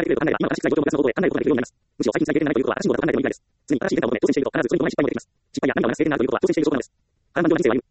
やってくれると考えれば、今私くらい状況を下すの方へ考えることができるようになります。むしろ最近最低でないということは、新しいことを考えてもいいみたいです。常に新しい変化を求め、挑戦していると必ずそれに伴い失敗も出てきます。失敗や何かをなくす経験があるということは挑戦している証拠なのです。看板上の人生を歩む。